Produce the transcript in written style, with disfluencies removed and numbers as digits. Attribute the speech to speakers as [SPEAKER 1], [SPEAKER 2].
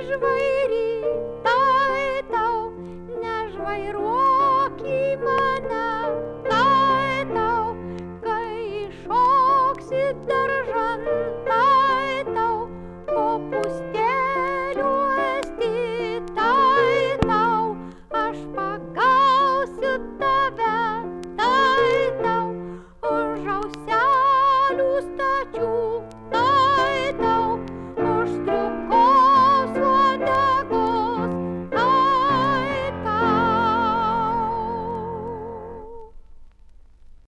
[SPEAKER 1] nežvairy, tai tau, nežvairuok į mane, tai tau, kai šoksi daržan, tai tau, kopūstėlių esti, tai tau, aš pagausiu tave, tai tau, už auselių stačių, tai